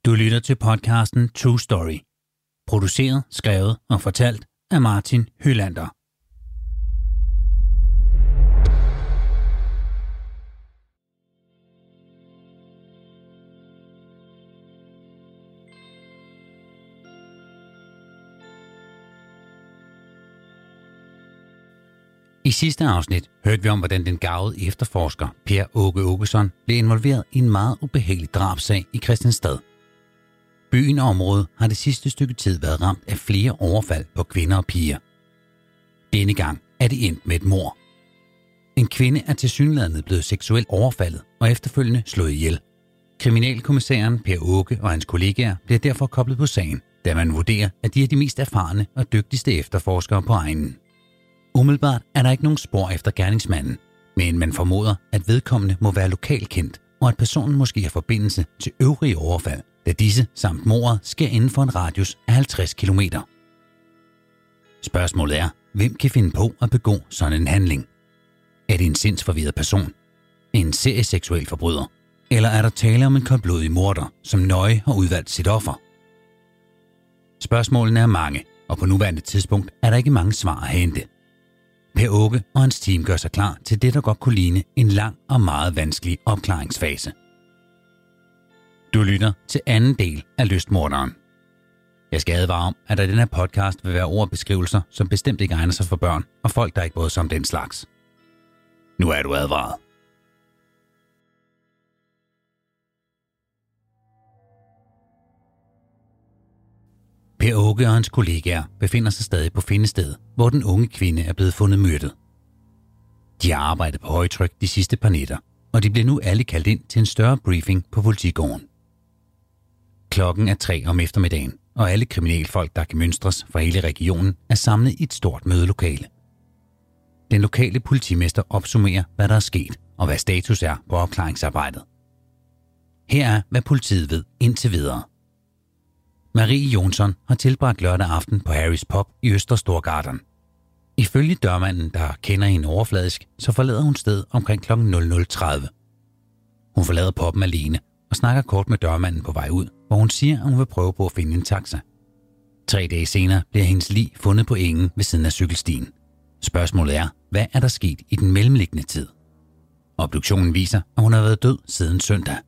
Du lytter til podcasten True Story. Produceret, skrevet og fortalt af Martin Hylander. I sidste afsnit hørte vi om, hvordan den garvede efterforsker Per Åke Åkesson blev involveret i en meget ubehagelig drabssag i Christiansted. Byen og området har det sidste stykke tid været ramt af flere overfald på kvinder og piger. Denne gang er det endt med et mord. En kvinde er tilsyneladende blevet seksuelt overfaldet og efterfølgende slået ihjel. Kriminalkommissæren Per Åke og hans kollegaer bliver derfor koblet på sagen, da man vurderer, at de er de mest erfarne og dygtigste efterforskere på egnen. Umiddelbart er der ikke nogen spor efter gerningsmanden, men man formoder, at vedkommende må være lokalkendt, og at personen måske har forbindelse til øvrige overfald, da disse samt mordet sker inden for en radius af 50 km. Spørgsmålet er, hvem kan finde på at begå sådan en handling? Er det en sindsforvirret person? En serieseksuel forbryder? Eller er der tale om en koldblodig morder, som nøje har udvalgt sit offer? Spørgsmålene er mange, og på nuværende tidspunkt er der ikke mange svar at hente. Per Åke og hans team gør sig klar til det, der godt kunne ligne en lang og meget vanskelig opklaringsfase. Du lytter til anden del af Lystmorderen. Jeg skal advare om, at der i den her podcast vil være ord og beskrivelser, som bestemt ikke egner sig for børn og folk, der ikke bryder sig om den slags. Nu er du advaret. Per Åke og hans kollegaer befinder sig stadig på findestedet, hvor den unge kvinde er blevet fundet myrdet. De har arbejdet på højtryk de sidste par nætter, og de bliver nu alle kaldt ind til en større briefing på politigården. Klokken er 3 om eftermiddagen, og alle kriminalfolk, der kan mønstres fra hele regionen, er samlet i et stort mødelokale. Den lokale politimester opsummerer, hvad der er sket, og hvad status er på opklaringsarbejdet. Her er, hvad politiet ved indtil videre. Marie Jonsson har tilbragt lørdag aften på Harrys Pub i Øster Storgatan. Ifølge dørmanden, der kender hende overfladisk, så forlader hun stedet omkring kl. 00.30. Hun forlader puben alene og snakker kort med dørmanden på vej ud, hvor hun siger, at hun vil prøve på at finde en taxa. 3 dage senere bliver hendes lig fundet på engen ved siden af cykelstien. Spørgsmålet er, hvad er der sket i den mellemliggende tid? Obduktionen viser, at hun har været død siden søndag.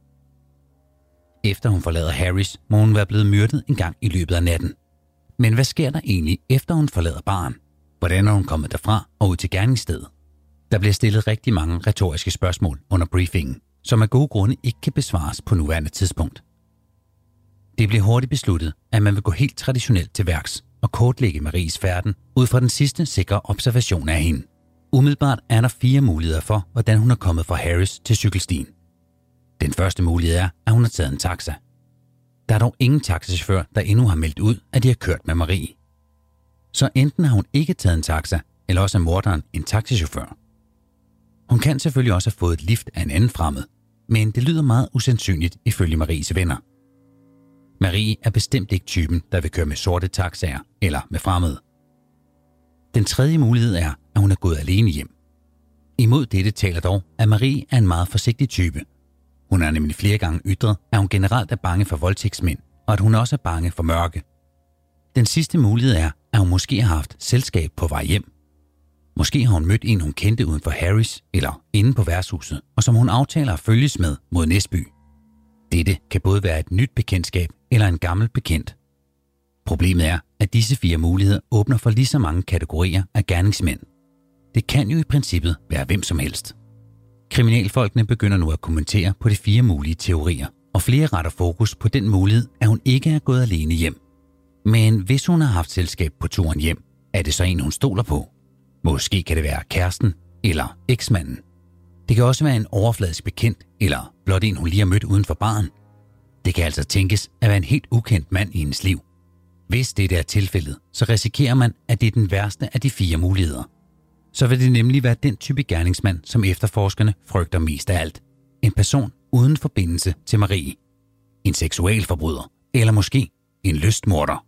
Efter hun forlader Harrys, må hun være blevet myrdet en gang i løbet af natten. Men hvad sker der egentlig, efter hun forlader baren? Hvordan er hun kommet derfra og ud til gerningsstedet? Der bliver stillet rigtig mange retoriske spørgsmål under briefingen, som af gode grunde ikke kan besvares på nuværende tidspunkt. Det bliver hurtigt besluttet, at man vil gå helt traditionelt til værks og kortlægge Maries færden ud fra den sidste sikre observation af hende. Umiddelbart er der 4 muligheder for, hvordan hun er kommet fra Harrys til cykelstien. Den første mulighed er, at hun har taget en taxa. Der er dog ingen taxachauffør, der endnu har meldt ud, at de har kørt med Marie. Så enten har hun ikke taget en taxa, eller også er morderen en taxachauffør. Hun kan selvfølgelig også have fået et lift af en anden fremmed, men det lyder meget usandsynligt ifølge Maries venner. Marie er bestemt ikke typen, der vil køre med sorte taxaer eller med fremmede. Den tredje mulighed er, at hun er gået alene hjem. Imod dette taler dog, at Marie er en meget forsigtig type. Hun har nemlig flere gange ytret, at hun generelt er bange for voldtægtsmænd, og at hun også er bange for mørke. Den sidste mulighed er, at hun måske har haft selskab på vej hjem. Måske har hun mødt en, hun kendte uden for Harrys eller inde på værtshuset, og som hun aftaler at følges med mod Næsby. Dette kan både være et nyt bekendtskab eller en gammel bekendt. Problemet er, at disse 4 muligheder åbner for lige så mange kategorier af gerningsmænd. Det kan jo i princippet være hvem som helst. Kriminalfolkene begynder nu at kommentere på de 4 mulige teorier, og flere retter fokus på den mulighed, at hun ikke er gået alene hjem. Men hvis hun har haft selskab på turen hjem, er det så en, hun stoler på? Måske kan det være kæresten eller eksmanden. Det kan også være en overfladisk bekendt, eller blot en, hun lige har mødt uden for baren. Det kan altså tænkes at være en helt ukendt mand i hendes liv. Hvis det er tilfældet, så risikerer man, at det er den værste af de 4 muligheder. Så vil det nemlig være den type gerningsmand, som efterforskerne frygter mest af alt. En person uden forbindelse til Marie. En seksualforbryder, eller måske en lystmorder.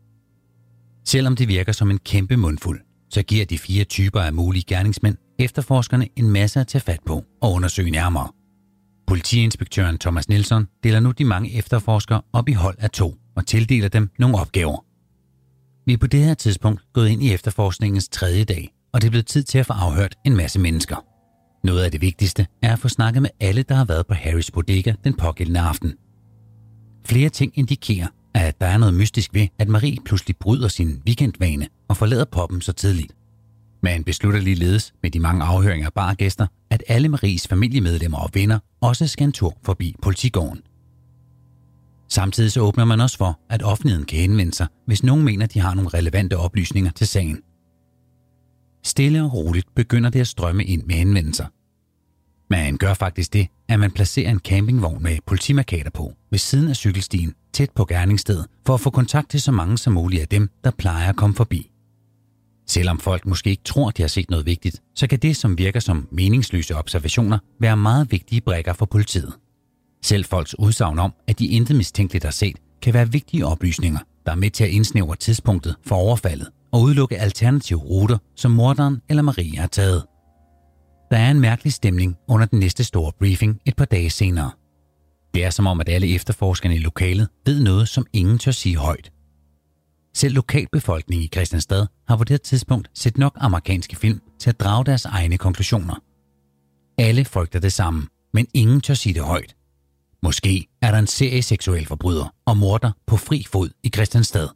Selvom det virker som en kæmpe mundfuld, så giver de 4 typer af mulige gerningsmænd efterforskerne en masse at tage fat på og undersøge nærmere. Politiinspektøren Thomas Nielsen deler nu de mange efterforskere op i hold af 2 og tildeler dem nogle opgaver. Vi er på det her tidspunkt gået ind i efterforskningens 3. dag, og det er blevet tid til at få afhørt en masse mennesker. Noget af det vigtigste er at få snakket med alle, der har været på Harrys bodega den pågældende aften. Flere ting indikerer, at der er noget mystisk ved, at Marie pludselig bryder sin weekendvane og forlader puben så tidligt. Man beslutter ligeledes med de mange afhøringer af bargæster, at alle Maries familiemedlemmer og venner også skal en tur forbi politigården. Samtidig så åbner man også for, at offentligheden kan henvende sig, hvis nogen mener, de har nogle relevante oplysninger til sagen. Stille og roligt begynder det at strømme ind med henvendelser. Man gør faktisk det, at man placerer en campingvogn med politimarkader på ved siden af cykelstien tæt på gerningsstedet for at få kontakt til så mange som muligt af dem, der plejer at komme forbi. Selvom folk måske ikke tror, de har set noget vigtigt, så kan det, som virker som meningsløse observationer, være meget vigtige brikker for politiet. Selv folks udsagn om, at de intet mistænkeligt har set, kan være vigtige oplysninger, der er med til at indsnævre tidspunktet for overfaldet og udelukke alternative ruter, som morderen eller Marie har taget. Der er en mærkelig stemning under den næste store briefing et par dage senere. Det er som om, at alle efterforskerne i lokalet ved noget, som ingen tør sige højt. Selv lokalbefolkningen i Christiansted har på det tidspunkt set nok amerikanske film til at drage deres egne konklusioner. Alle frygter det samme, men ingen tør sige det højt. Måske er der en serieseksuel forbryder og morder på fri fod i Christiansted.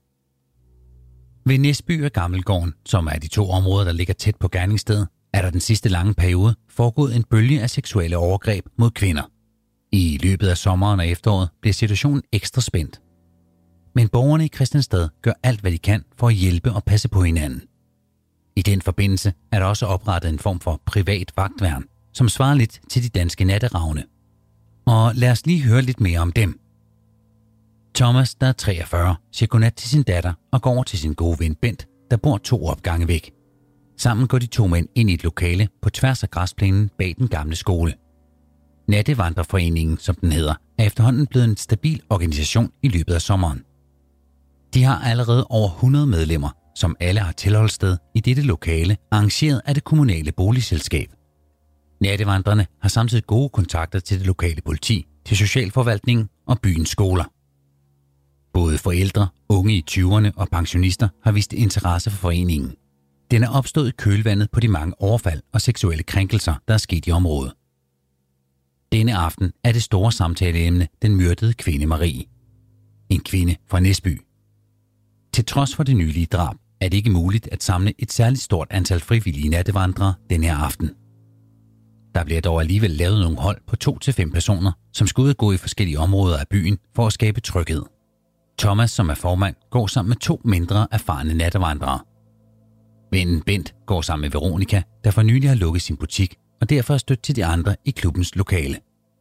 Ved Næsby og Gammelgården, som er de 2 områder, der ligger tæt på gerningsstedet, er der den sidste lange periode foregået en bølge af seksuelle overgreb mod kvinder. I løbet af sommeren og efteråret bliver situationen ekstra spændt. Men borgerne i Christiansted gør alt, hvad de kan for at hjælpe og passe på hinanden. I den forbindelse er der også oprettet en form for privat vagtværn, som svarer lidt til de danske natteravne. Og lad os lige høre lidt mere om dem. Thomas, der er 43, siger godnat til sin datter og går over til sin gode ven Bent, der bor 2 opgange væk. Sammen går de 2 mænd ind i et lokale på tværs af græsplænen bag den gamle skole. Nattevandrerforeningen, som den hedder, er efterhånden blevet en stabil organisation i løbet af sommeren. De har allerede over 100 medlemmer, som alle har tilholdssted i dette lokale, arrangeret af det kommunale boligselskab. Nattevandrerne har samtidig gode kontakter til det lokale politi, til socialforvaltningen og byens skoler. Både forældre, unge i 20'erne og pensionister har vist interesse for foreningen. Den er opstået i kølvandet på de mange overfald og seksuelle krænkelser, der er sket i området. Denne aften er det store samtaleemne den myrdede kvinde Marie. En kvinde fra Næsby. Til trods for det nylige drab er det ikke muligt at samle et særligt stort antal frivillige nattevandrere denne her aften. Der bliver dog alligevel lavet nogle hold på 2 til 5 personer, som skal ud og gå i forskellige områder af byen for at skabe tryghed. Thomas, som er formand, går sammen med 2 mindre erfarne nattevandrere. Vennen Bent går sammen med Veronica, der for nylig har lukket sin butik og derfor er stødt til de andre i klubbens lokale.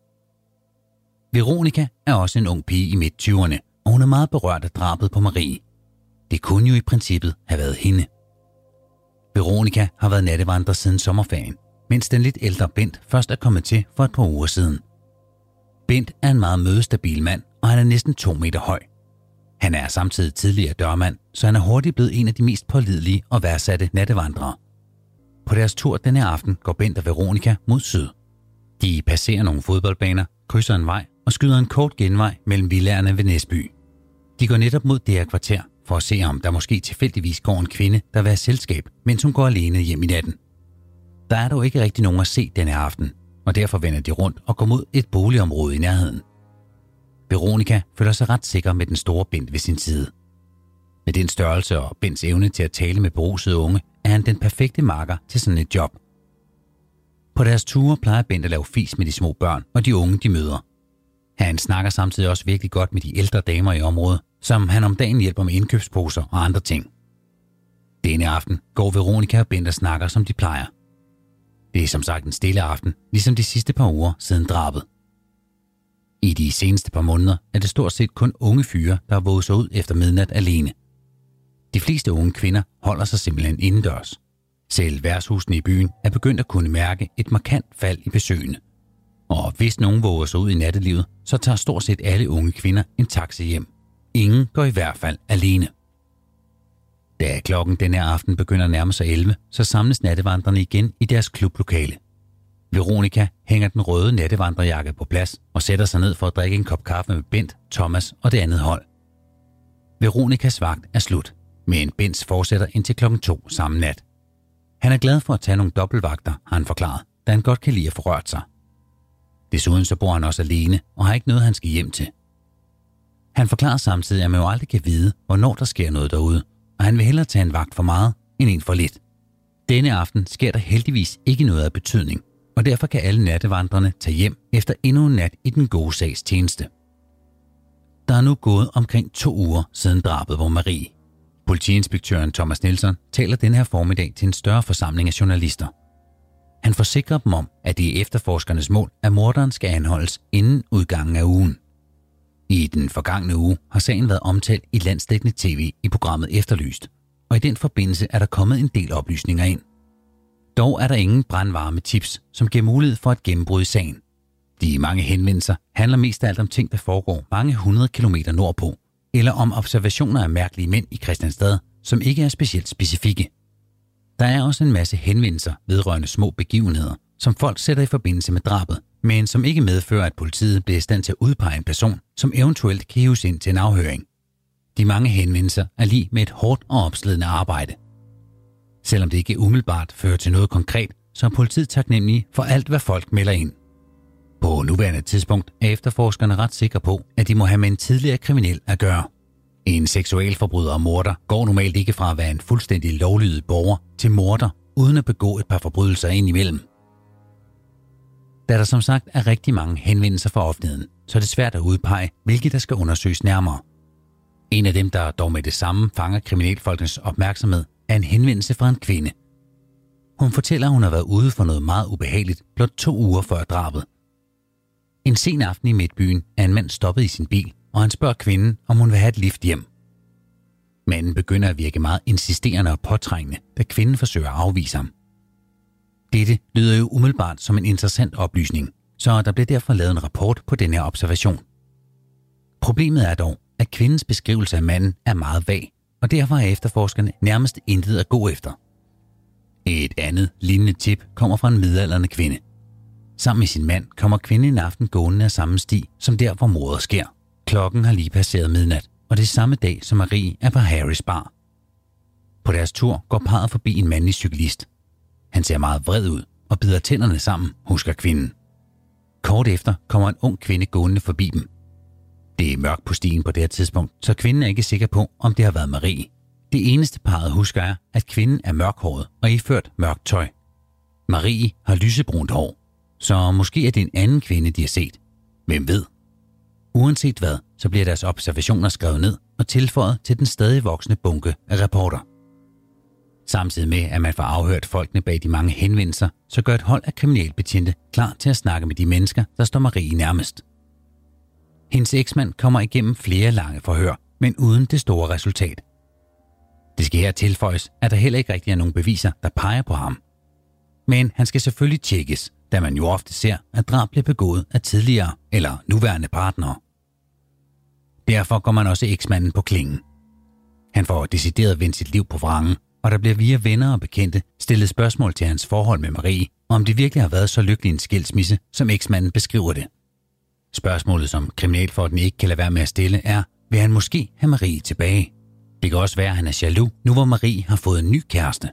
Veronica er også en ung pige i midt-20'erne, og hun er meget berørt af drabet på Marie. Det kunne jo i princippet have været hende. Veronica har været nattevandrer siden sommerferien, mens den lidt ældre Bent først er kommet til for et par uger siden. Bent er en meget mødestabil mand, og han er næsten 2 meter høj. Han er samtidig tidligere dørmand, så han er hurtigt blevet en af de mest pålidelige og værdsatte nattevandrere. På deres tur denne aften går Bent og Veronica mod syd. De passerer nogle fodboldbaner, krydser en vej og skyder en kort genvej mellem villaerne ved Næsby. De går netop mod det her kvarter for at se, om der måske tilfældigvis går en kvinde, der vil have selskab, mens hun går alene hjem i natten. Der er dog ikke rigtig nogen at se denne aften, og derfor vender de rundt og går mod et boligområde i nærheden. Veronica føler sig ret sikker med den store Bent ved sin side. Med den størrelse og Bents evne til at tale med berusede unge, er han den perfekte makker til sådan et job. På deres ture plejer Bent at lave fis med de små børn og de unge, de møder. Han snakker samtidig også virkelig godt med de ældre damer i området, som han om dagen hjælper med indkøbsposer og andre ting. Denne aften går Veronica og Bent og snakker, som de plejer. Det er som sagt en stille aften, ligesom de sidste par uger siden drabet. I de seneste par måneder er det stort set kun unge fyre, der har våget sig ud efter midnat alene. De fleste unge kvinder holder sig simpelthen indendørs. Selv værtshusene i byen er begyndt at kunne mærke et markant fald i besøgende. Og hvis nogen våger sig ud i nattelivet, så tager stort set alle unge kvinder en taxi hjem. Ingen går i hvert fald alene. Da klokken denne aften begynder at nærme sig 11, så samles nattevandrerne igen i deres klublokale. Veronica hænger den røde nattevandrerjakke på plads og sætter sig ned for at drikke en kop kaffe med Bent, Thomas og det andet hold. Veronicas vagt er slut, men Bent fortsætter indtil 2:00 samme nat. Han er glad for at tage nogle dobbeltvagter, har han forklaret, da han godt kan lide at få rørt sig. Desuden så bor han også alene og har ikke noget, han skal hjem til. Han forklarer samtidig, at man jo aldrig kan vide, hvornår der sker noget derude, og han vil hellere tage en vagt for meget end en for lidt. Denne aften sker der heldigvis ikke noget af betydning, og derfor kan alle nattevandrerne tage hjem efter endnu en nat i den gode sags tjeneste. Der er nu gået omkring 2 uger siden drabet på Marie. Politiinspektøren Thomas Nielsen taler den her formiddag til en større forsamling af journalister. Han forsikrer dem om, at det er efterforskernes mål, at morderen skal anholdes inden udgangen af ugen. I den forgangne uge har sagen været omtalt i landsdækkende tv i programmet Efterlyst, og i den forbindelse er der kommet en del oplysninger ind. Dog er der ingen brandvarme tips, som giver mulighed for et gennembrud i sagen. De mange henvendelser handler mest af alt om ting, der foregår mange 100 kilometer nordpå, eller om observationer af mærkelige mænd i Christiansted, som ikke er specielt specifikke. Der er også en masse henvendelser vedrørende små begivenheder, som folk sætter i forbindelse med drabet, men som ikke medfører, at politiet bliver i stand til at udpege en person, som eventuelt kan hives ind til en afhøring. De mange henvendelser er lig med et hårdt og opslidende arbejde. Selvom det ikke umiddelbart fører til noget konkret, så er politiet taknemmelige for alt, hvad folk melder ind. På nuværende tidspunkt er efterforskerne ret sikre på, at de må have med en tidligere kriminel at gøre. En seksualforbryder og morder går normalt ikke fra at være en fuldstændig lovlydig borger til morder, uden at begå et par forbrydelser indimellem. Da der som sagt er rigtig mange henvendelser fra offentligheden, så er det svært at udpege, hvilke der skal undersøges nærmere. En af dem, der dog med det samme fanger kriminalfolkenes opmærksomhed, er en henvendelse fra en kvinde. Hun fortæller, at hun har været ude for noget meget ubehageligt blot 2 uger før drabet. En sen aften i midtbyen er en mand stoppet i sin bil, og han spørger kvinden, om hun vil have et lift hjem. Manden begynder at virke meget insisterende og påtrængende, da kvinden forsøger at afvise ham. Dette lyder jo umiddelbart som en interessant oplysning, så der bliver derfor lavet en rapport på denne her observation. Problemet er dog, at kvindens beskrivelse af manden er meget vag, og derfor er efterforskerne nærmest intet at gå efter. Et andet lignende tip kommer fra en midaldrende kvinde. Sammen med sin mand kommer kvinden en aften gående af samme sti, som der hvor mordet sker. Klokken har lige passeret midnat, og det er samme dag, som Marie er på Harrys bar. På deres tur går parret forbi en mandlig cyklist. Han ser meget vred ud og bider tænderne sammen, husker kvinden. Kort efter kommer en ung kvinde gående forbi dem. Det er mørkt på stien på det her tidspunkt, så kvinden er ikke sikker på, om det har været Marie. Det eneste parret husker er, at kvinden er mørkhåret og iført mørkt tøj. Marie har lysebrunt hår, så måske er det en anden kvinde, de har set. Hvem ved? Uanset hvad, så bliver deres observationer skrevet ned og tilføjet til den stadig voksende bunke af rapporter. Samtidig med, at man får afhørt folkene bag de mange henvendelser, så gør et hold af kriminalbetjente klar til at snakke med de mennesker, der står Marie nærmest. Hendes eksmand kommer igennem flere lange forhør, men uden det store resultat. Det skal her tilføjes, at der heller ikke rigtig er nogen beviser, der peger på ham. Men han skal selvfølgelig tjekkes, da man jo ofte ser, at drab bliver begået af tidligere eller nuværende partnere. Derfor går man også eksmanden på klingen. Han får decideret vendt sit liv på vrangen, og der bliver via venner og bekendte stillet spørgsmål til hans forhold med Marie, om det virkelig har været så lykkelig en skilsmisse, som eksmanden beskriver det. Spørgsmålet, som kriminalfolkene ikke kan lade være med at stille, er, vil han måske have Marie tilbage? Det kan også være, at han er jaloux, nu hvor Marie har fået en ny kæreste.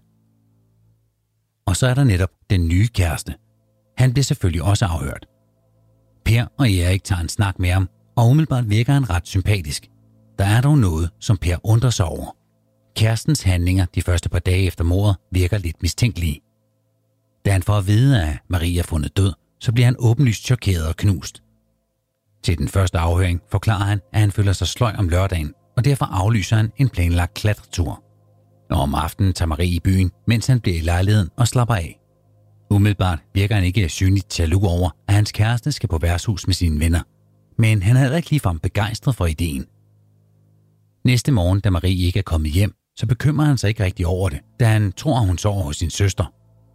Og så er der netop den nye kæreste. Han bliver selvfølgelig også afhørt. Per og Erik tager en snak med ham, og umiddelbart virker han ret sympatisk. Der er dog noget, som Per undrer sig over. Kærestens handlinger de første par dage efter mordet virker lidt mistænkelige. Da han får at vide, at Marie er fundet død, så bliver han åbenlyst chokeret og knust. Til den første afhøring forklarer han, at han føler sig sløj om lørdagen, og derfor aflyser han en planlagt klatretur. Og om aftenen tager Marie i byen, mens han bliver i lejligheden og slapper af. Umiddelbart virker han ikke synligt jaloux over, at hans kæreste skal på værtshus med sine venner. Men han er heller ikke ligefrem begejstret for ideen. Næste morgen, da Marie ikke er kommet hjem, så bekymrer han sig ikke rigtig over det, da han tror, at hun sover hos sin søster.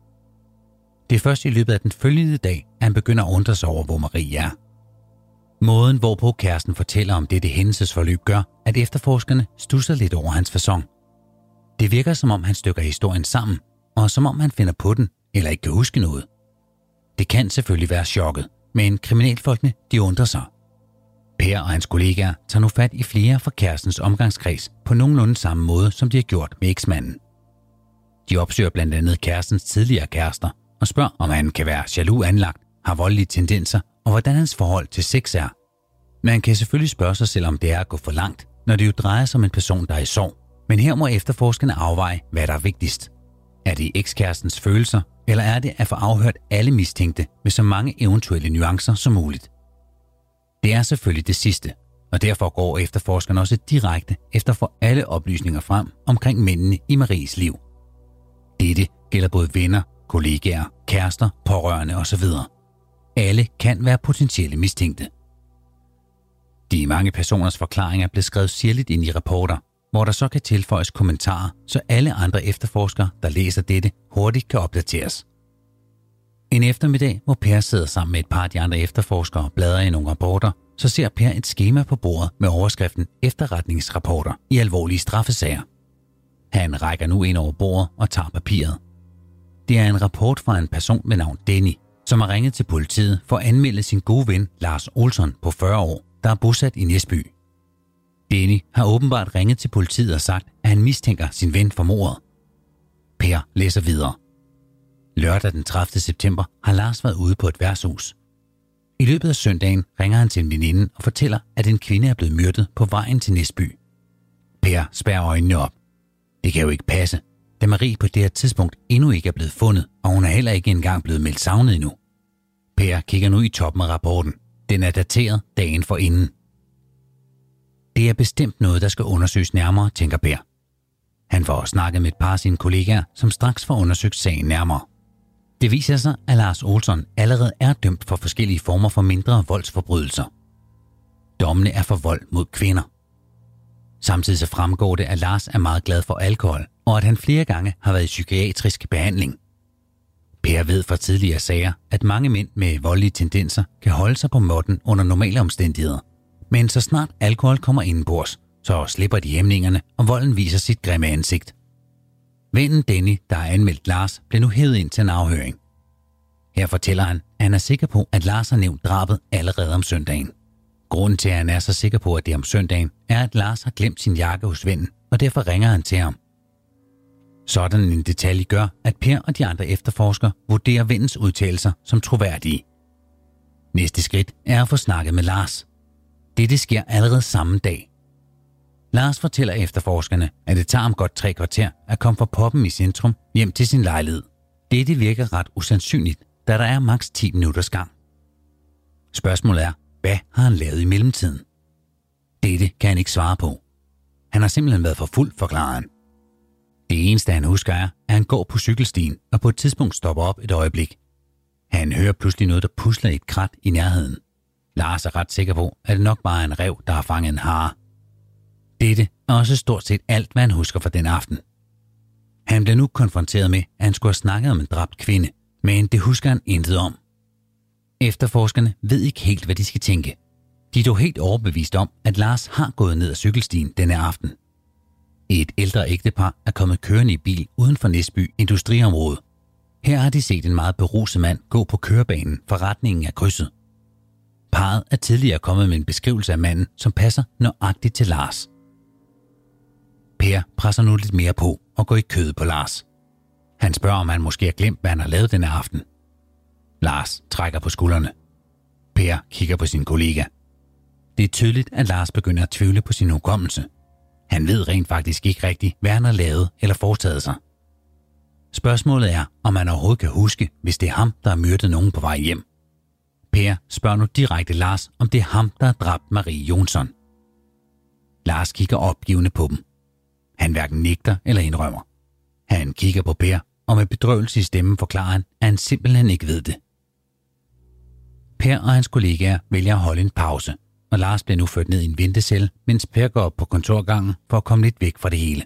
Det er først i løbet af den følgende dag, at han begynder at undre sig over, hvor Marie er. Måden, hvorpå kæresten fortæller om dette hændelsesforløb, gør, at efterforskerne stusser lidt over hans facon. Det virker, som om han stykker historien sammen, og som om han finder på den, eller ikke kan huske noget. Det kan selvfølgelig være chokket, men kriminalfolkene de undrer sig. Per og hans kollegaer tager nu fat i flere fra kærestens omgangskreds på nogenlunde samme måde, som de har gjort med eksmanden. De opsøger blandt andet kærestens tidligere kærester og spørger, om han kan være jaloux anlagt, har voldelige tendenser og hvordan hans forhold til sex er. Man kan selvfølgelig spørge sig selv, om det er at gå for langt, når det jo drejer sig om en person, der er i sorg. Men her må efterforskerne afveje, hvad der er vigtigst. Er det ekskærestens følelser, eller er det at få afhørt alle mistænkte med så mange eventuelle nuancer som muligt? Det er selvfølgelig det sidste, og derfor går efterforskerne også direkte efter at få alle oplysninger frem omkring mændene i Maries liv. Dette gælder både venner, kollegaer, kærester, pårørende osv. Alle kan være potentielle mistænkte. De mange personers forklaringer blev skrevet sirligt ind i rapporter, hvor der så kan tilføjes kommentarer, så alle andre efterforskere, der læser dette, hurtigt kan opdateres. En eftermiddag, hvor Per sidder sammen med et par af de andre efterforskere og bladrer i nogle rapporter, så ser Per et skema på bordet med overskriften efterretningsrapporter i alvorlige straffesager. Han rækker nu ind over bordet og tager papiret. Det er en rapport fra en person med navn Denny, som har ringet til politiet for at anmelde sin gode ven Lars Olsson på 40 år, der er bosat i Næsby. Denny har åbenbart ringet til politiet og sagt, at han mistænker sin ven for mordet. Per læser videre. Lørdag den 30. september har Lars været ude på et værtshus. I løbet af søndagen ringer han til en veninde og fortæller, at en kvinde er blevet myrdet på vejen til Næsby. Per spærrer øjnene op. Det kan jo ikke passe, da Marie på det her tidspunkt endnu ikke er blevet fundet, og hun er heller ikke engang blevet meldt savnet endnu. Per kigger nu i toppen af rapporten. Den er dateret dagen forinden. Det er bestemt noget, der skal undersøges nærmere, tænker Per. Han får snakket med et par af sine kollegaer, som straks får undersøgt sagen nærmere. Det viser sig, at Lars Olsson allerede er dømt for forskellige former for mindre voldsforbrydelser. Dommene er for vold mod kvinder. Samtidig så fremgår det, at Lars er meget glad for alkohol, og at han flere gange har været i psykiatrisk behandling. Per ved fra tidligere sager, at mange mænd med voldelige tendenser kan holde sig på måtten under normale omstændigheder. Men så snart alkohol kommer indenbords, så slipper de hæmningerne, og volden viser sit grimme ansigt. Vennen Denny, der har anmeldt Lars, bliver nu hævet ind til en afhøring. Her fortæller han, at han er sikker på, at Lars har nævnt drabet allerede om søndagen. Grunden til, at han er så sikker på, at det er om søndagen, er, at Lars har glemt sin jakke hos vennen, og derfor ringer han til ham. Sådan en detalje gør, at Per og de andre efterforskere vurderer vennens udtalelser som troværdige. Næste skridt er at få snakket med Lars. Dette sker allerede samme dag. Lars fortæller efterforskerne, at det tager ham godt 3 kvarter at komme fra poppen i centrum hjem til sin lejlighed. Dette virker ret usandsynligt, da der er maks 10 minutters gang. Spørgsmålet er, hvad har han lavet i mellemtiden? Dette kan han ikke svare på. Han har simpelthen været for fuld, forklarer han. Det eneste han husker er, at han går på cykelstien og på et tidspunkt stopper op et øjeblik. Han hører pludselig noget, der pusler i et krat i nærheden. Lars er ret sikker på, at det nok bare er en ræv, der har fanget en hare. Dette er også stort set alt, hvad han husker fra den aften. Han bliver nu konfronteret med, at han skulle have snakket om en dræbt kvinde, men det husker han intet om. Efterforskerne ved ikke helt, hvad de skal tænke. De er dog helt overbevist om, at Lars har gået ned ad cykelstien denne aften. Et ældre ægtepar er kommet kørende i bil uden for Næsby industriområde. Her har de set en meget beruset mand gå på kørebanen for retningen af krydset. Parret er tidligere kommet med en beskrivelse af manden, som passer nøjagtigt til Lars. Per presser nu lidt mere på og går i kødet på Lars. Han spørger, om han måske har glemt, hvad han har lavet denne aften. Lars trækker på skuldrene. Per kigger på sin kollega. Det er tydeligt, at Lars begynder at tvivle på sin hukommelse. Han ved rent faktisk ikke rigtigt, hvad han har lavet eller foretaget sig. Spørgsmålet er, om han overhovedet kan huske, hvis det er ham, der har myrdet nogen på vej hjem. Per spørger nu direkte Lars, om det er ham, der har dræbt Marie Jonsson. Lars kigger opgivende på dem. Han hverken nægter eller indrømmer. Han kigger på Per, og med bedrøvelse i stemmen forklarer han, at han simpelthen ikke ved det. Per og hans kollegaer vælger at holde en pause, og Lars bliver nu ført ned i en ventecelle, mens Per går op på kontorgangen for at komme lidt væk fra det hele.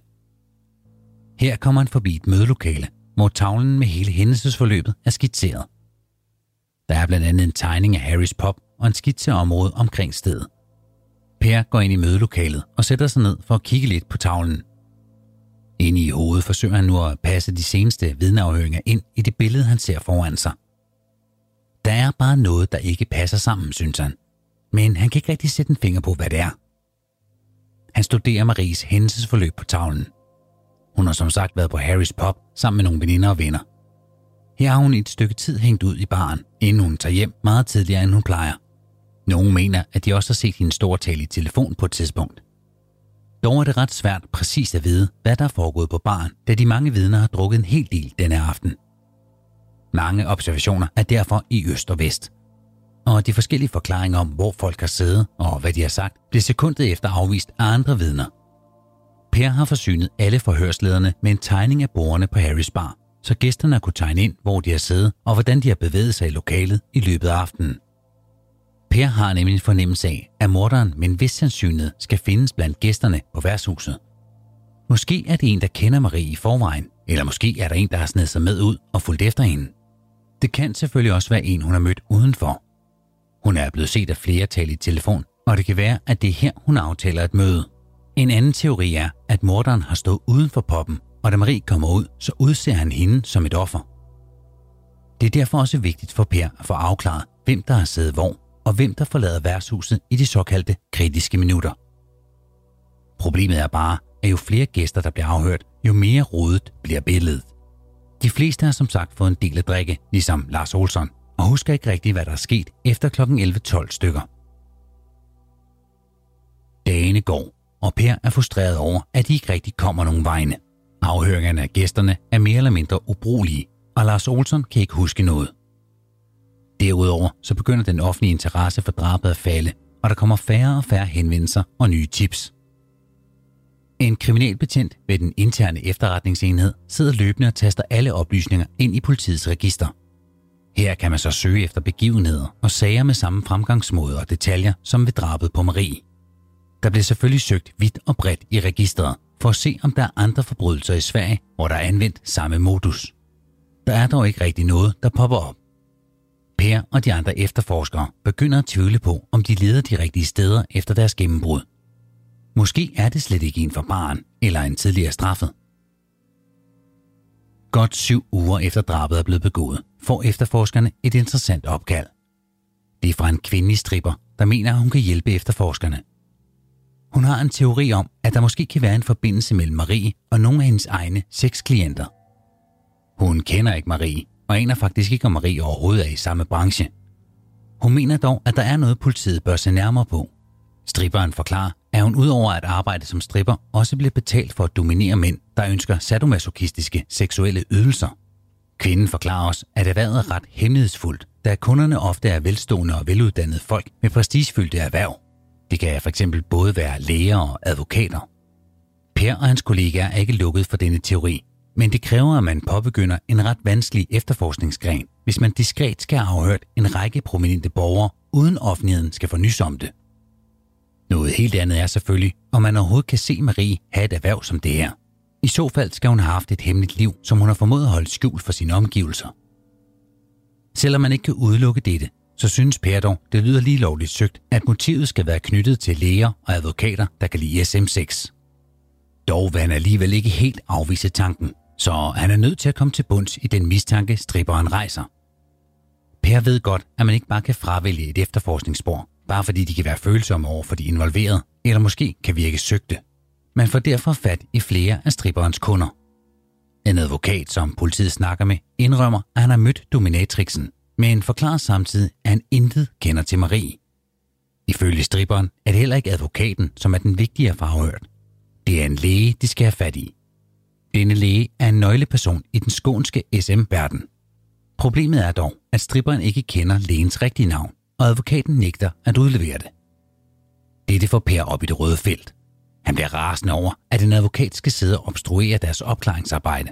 Her kommer han forbi et mødelokale, hvor tavlen med hele hændelsesforløbet er skitseret. Der er blandt andet en tegning af Harrys pub og en skitse af området omkring stedet. Per går ind i mødelokalet og sætter sig ned for at kigge lidt på tavlen. Inde i hovedet forsøger han nu at passe de seneste vidneafhøringer ind i det billede, han ser foran sig. Der er bare noget, der ikke passer sammen, synes han. Men han kan ikke rigtig sætte en finger på, hvad det er. Han studerer Maries hændelsesforløb på tavlen. Hun har som sagt været på Harrys pub sammen med nogle veninder og venner. Her har hun i et stykke tid hængt ud i baren, inden hun tager hjem meget tidligere, end hun plejer. Nogle mener, at de også har set hende stå og tale i telefon på et tidspunkt. Dog er det ret svært præcist at vide, hvad der er foregået på baren, da de mange vidner har drukket en hel del denne aften. Mange observationer er derfor i øst og vest. Og de forskellige forklaringer om, hvor folk har siddet og hvad de har sagt, bliver sekundet efter afvist af andre vidner. Per har forsynet alle forhørslederne med en tegning af bordene på Harrys bar, så gæsterne kunne tegne ind, hvor de har siddet og hvordan de har bevæget sig i lokalet i løbet af aftenen. Per har nemlig en fornemmelse af, at morderen med en vis sandsynlighed skal findes blandt gæsterne på værtshuset. Måske er det en, der kender Marie i forvejen, eller måske er der en, der har snedet sig med ud og fulgt efter hende. Det kan selvfølgelig også være en, hun har mødt udenfor. Hun er blevet set af flere tale i telefon, og det kan være, at det er her, hun aftaler et møde. En anden teori er, at morderen har stået uden for poppen, og da Marie kommer ud, så udser han hende som et offer. Det er derfor også vigtigt for Per at få afklaret, hvem der har siddet hvor, og hvem der forlader værtshuset i de såkaldte kritiske minutter. Problemet er bare, at jo flere gæster, der bliver afhørt, jo mere rodet bliver billedet. De fleste har som sagt fået en del at drikke, ligesom Lars Olsson, og husker ikke rigtigt, hvad der er sket efter kl. 11:12 stykker. Dagene går, og Per er frustreret over, at de ikke rigtig kommer nogen vegne. Afhøringerne af gæsterne er mere eller mindre ubrugelige, og Lars Olsson kan ikke huske noget. Derudover så begynder den offentlige interesse for drabet at falde, og der kommer færre og færre henvendelser og nye tips. En kriminalbetjent ved den interne efterretningsenhed sidder løbende og taster alle oplysninger ind i politiets register. Her kan man så søge efter begivenheder og sager med samme fremgangsmåde og detaljer som ved drabet på Marie. Der bliver selvfølgelig søgt vidt og bredt i registret for at se, om der er andre forbrydelser i Sverige, hvor der er anvendt samme modus. Der er dog ikke rigtig noget, der popper op. Per og de andre efterforskere begynder at tvivle på, om de leder de rigtige steder efter deres gennembrud. Måske er det slet ikke en fra baren eller en tidligere straffet. Godt 7 uger efter drabet er blevet begået, får efterforskerne et interessant opkald. Det er fra en kvindelig stripper, der mener, at hun kan hjælpe efterforskerne. Hun har en teori om, at der måske kan være en forbindelse mellem Marie og nogle af hendes egne sexklienter. Hun kender ikke Marie, og aner faktisk ikke, om Marie overhovedet er i samme branche. Hun mener dog, at der er noget, politiet bør se nærmere på. Stripperen forklarer, at hun udover at arbejde som stripper, også bliver betalt for at dominere mænd, der ønsker sadomasochistiske seksuelle ydelser. Kvinden forklarer også, at erhvervet er ret hemmelighedsfuldt, da kunderne ofte er velstående og veluddannede folk med prestigefyldte erhverv. Det kan fx både være læger og advokater. Per og hans kollegaer er ikke lukket for denne teori, men det kræver, at man påbegynder en ret vanskelig efterforskningsgren, hvis man diskret skal have afhørt en række prominente borgere, uden offentligheden skal få nys om det. Noget helt andet er selvfølgelig, om man overhovedet kan se Marie have et erhverv som det her. I så fald skal hun have haft et hemmeligt liv, som hun har formået at holde skjult for sine omgivelser. Selvom man ikke kan udelukke dette, så synes Per dog, det lyder lige lovligt søgt, at motivet skal være knyttet til læger og advokater, der kan lide SM6. Dog vil han alligevel ikke helt afvise tanken, så han er nødt til at komme til bunds i den mistanke, stripperen rejser. Per ved godt, at man ikke bare kan fravælge et efterforskningsspor, bare fordi de kan være følsomme over for de involverede, eller måske kan virke søgte. Man får derfor fat i flere af stripperens kunder. En advokat, som politiet snakker med, indrømmer, at han har mødt dominatrixen, men forklarer samtidig, at han intet kender til Marie. Ifølge stripperen er det heller ikke advokaten, som er den vigtige at få afhørt. Det er en læge, de skal have fat i. Denne læge er en nøgleperson i den skånske SM-verden. Problemet er dog, at stripperen ikke kender lægens rigtige navn, og advokaten nægter at udlevere det. Dette får Per op i det røde felt. Han bliver rasende over, at en advokat skal sidde og obstruere deres opklaringsarbejde.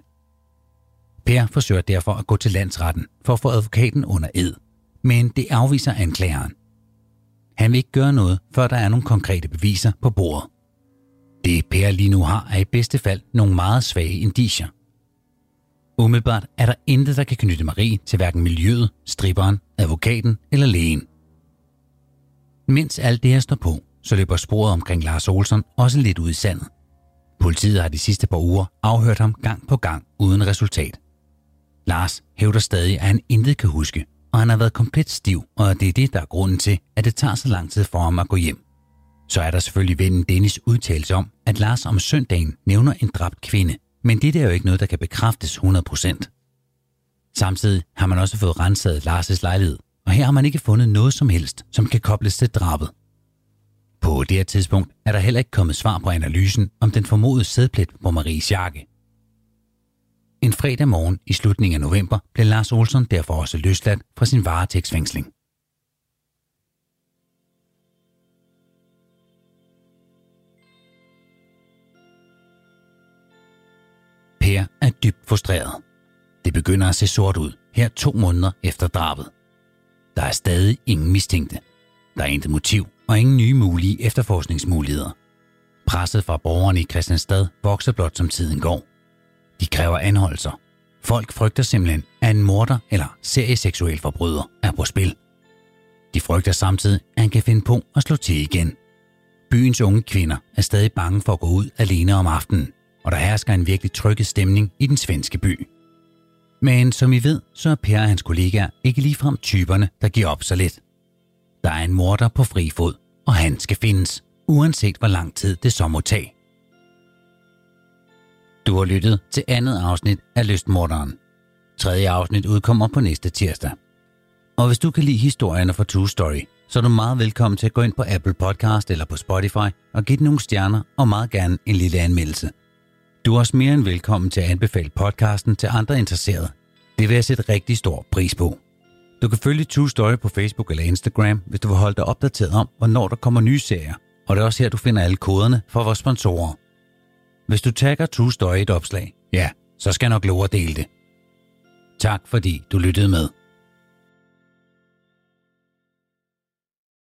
Per forsøger derfor at gå til landsretten for at få advokaten under ed, men det afviser anklageren. Han vil ikke gøre noget, før der er nogle konkrete beviser på bordet. Det Per lige nu har er i bedste fald nogle meget svage indicier. Umiddelbart er der intet, der kan knytte Marie til hverken miljøet, stripperen, advokaten eller lægen. Mens alt det her står på, så løber sporet omkring Lars Olsson også lidt ud i sandet. Politiet har de sidste par uger afhørt ham gang på gang uden resultat. Lars hævder stadig, at han intet kan huske, og han har været komplet stiv, og det er det, der er grunden til, at det tager så lang tid for ham at gå hjem. Så er der selvfølgelig vennen Dennis udtalelse om, at Lars om søndagen nævner en dræbt kvinde, men det er jo ikke noget, der kan bekræftes 100%. Samtidig har man også fået renset Lars' lejlighed, og her har man ikke fundet noget som helst, som kan kobles til drabet. På det her tidspunkt er der heller ikke kommet svar på analysen om den formodede sædplet på Maries jakke. En fredag morgen i slutningen af november blev Lars Olsson derfor også løsladt fra sin varetægtsfængsling. Per er dybt frustreret. Det begynder at se sort ud her 2 måneder efter drabet. Der er stadig ingen mistænkte. Der er intet motiv og ingen nye mulige efterforskningsmuligheder. Presset fra borgerne i Kristianstad vokser blot som tiden går. De kræver anholdelser. Folk frygter simpelthen, at en morder eller serieseksuel forbryder er på spil. De frygter samtidig, at han kan finde på at slå til igen. Byens unge kvinder er stadig bange for at gå ud alene om aftenen, og der hersker en virkelig trygget stemning i den svenske by. Men som I ved, så er Per og hans kollegaer ikke ligefrem typerne, der giver op så let. Der er en morder på fri fod, og han skal findes, uanset hvor lang tid det så må tage. Du har lyttet til 2. afsnit af Lystmorderen. 3. afsnit udkommer på næste tirsdag. Og hvis du kan lide historierne fra True Story, så er du meget velkommen til at gå ind på Apple Podcast eller på Spotify og give den nogle stjerner og meget gerne en lille anmeldelse. Du er også mere end velkommen til at anbefale podcasten til andre interesserede. Det vil jeg sætte rigtig stor pris på. Du kan følge True Story på Facebook eller Instagram, hvis du vil holde dig opdateret om, hvornår der kommer nye serier. Og det er også her, du finder alle koderne for vores sponsorer. Hvis du tagger True Story i et opslag, ja, så skal jeg nok love at dele det. Tak fordi du lyttede med.